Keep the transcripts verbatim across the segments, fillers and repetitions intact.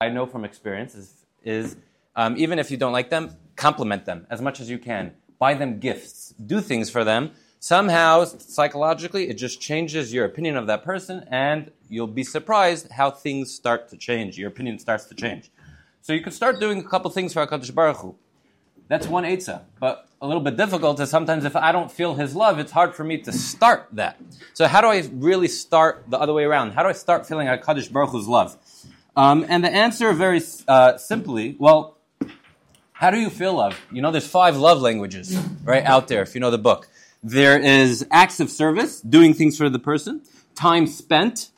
I know from experience is, is um, even if you don't like them, compliment them as much as you can. Buy them gifts. Do things for them. Somehow, psychologically, it just changes your opinion of that person, and you'll be surprised how things start to change. Your opinion starts to change. So you could start doing a couple things for HaKadosh Baruch Hu. That's one eitzah. But a little bit difficult is sometimes if I don't feel His love, it's hard for me to start that. So how do I really start the other way around? How do I start feeling HaKadosh Baruch Hu's love? Um, and the answer very uh, simply, well, how do you feel love? You know, there's five love languages right out there, if you know the book. There is acts of service, doing things for the person, time spent,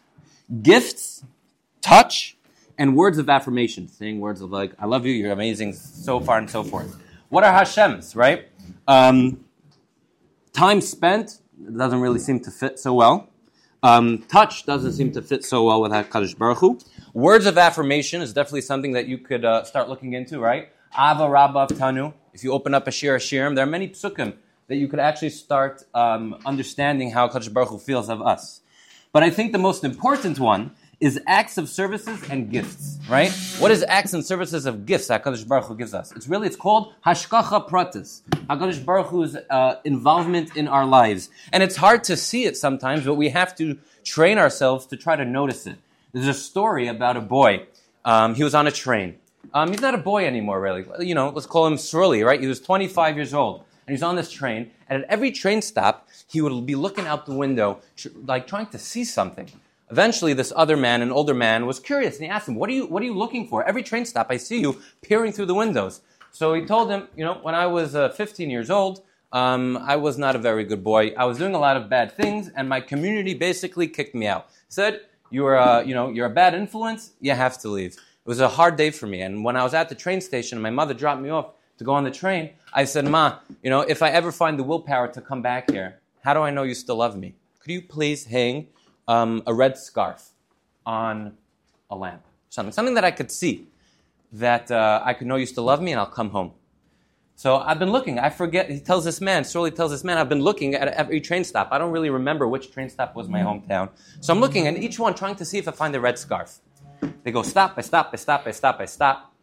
gifts, touch, and words of affirmation, saying words of like, I love you, you're amazing, so far and so forth. What are Hashem's, right? Um, time spent doesn't really seem to fit so well. Um, touch doesn't seem to fit so well with HaKadosh Baruch Hu. Words of affirmation is definitely something that you could uh, start looking into, right? Ava Rabba Tanu. If you open up a Shir Hashirim, there are many psukim that you could actually start um, understanding how HaKadosh Baruch Hu feels of us. But I think the most important one is acts of services and gifts, right? What is acts and services of gifts that HaKadosh Baruch Hu gives us? It's really, it's called Hashkacha Pratis, HaKadosh Baruch Hu's uh, involvement in our lives. And it's hard to see it sometimes, but we have to train ourselves to try to notice it. There's a story about a boy. Um, he was on a train. Um, he's not a boy anymore, really. You know, let's call him Sruli, right? He was twenty-five years old. And he's on this train, and at every train stop, he would be looking out the window, like trying to see something. Eventually, this other man, an older man, was curious, and he asked him, what are you, what are you looking for? Every train stop, I see you peering through the windows. So he told him, you know, when I was uh, fifteen years old, um, I was not a very good boy. I was doing a lot of bad things, and my community basically kicked me out. Said, you're, uh, you know, you're a bad influence, you have to leave. It was a hard day for me, and when I was at the train station, my mother dropped me off to go on the train, I said, Ma, you know, if I ever find the willpower to come back here, how do I know you still love me? Could you please hang um, a red scarf on a lamp? Something, something that I could see, that uh, I could know you still love me, and I'll come home. So I've been looking. I forget. He tells this man, Surely tells this man, I've been looking at every train stop. I don't really remember which train stop was my hometown. So I'm looking at each one, trying to see if I find the red scarf. They go, stop, I stop, I stop, I stop, I stop.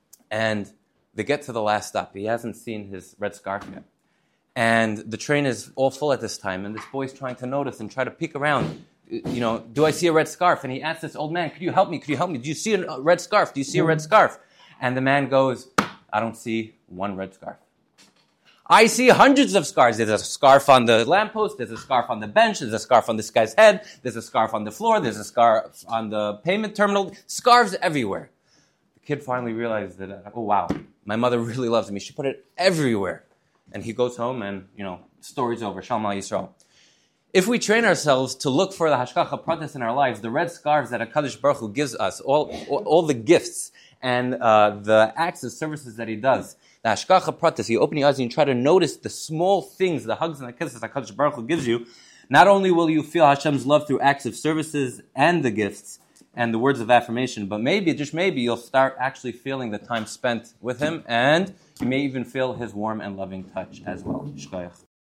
And they get to the last stop. He hasn't seen his red scarf yet. And the train is all full at this time, and this boy's trying to notice and try to peek around. You know, do I see a red scarf? And he asks this old man, could you help me? Could you help me? Do you see a red scarf? Do you see a red scarf? And the man goes, I don't see one red scarf. I see hundreds of scarves. There's a scarf on the lamppost. There's a scarf on the bench. There's a scarf on this guy's head. There's a scarf on the floor. There's a scarf on the payment terminal. Scarves everywhere. The kid finally realized that, oh, wow, my mother really loves me. She put it everywhere. And he goes home and, you know, story's over. Shalom al Yisrael. If we train ourselves to look for the Hashkacha Pratis in our lives, the red scarves that HaKadosh Baruch Hu gives us, all, all, all the gifts and uh, the acts of services that He does, the Hashkacha Pratis, you open your eyes and you try to notice the small things, the hugs and the kisses that HaKadosh Baruch Hu gives you, not only will you feel Hashem's love through acts of services and the gifts and the words of affirmation, but maybe, just maybe, you'll start actually feeling the time spent with Him, and you may even feel His warm and loving touch as well. Shkoyach.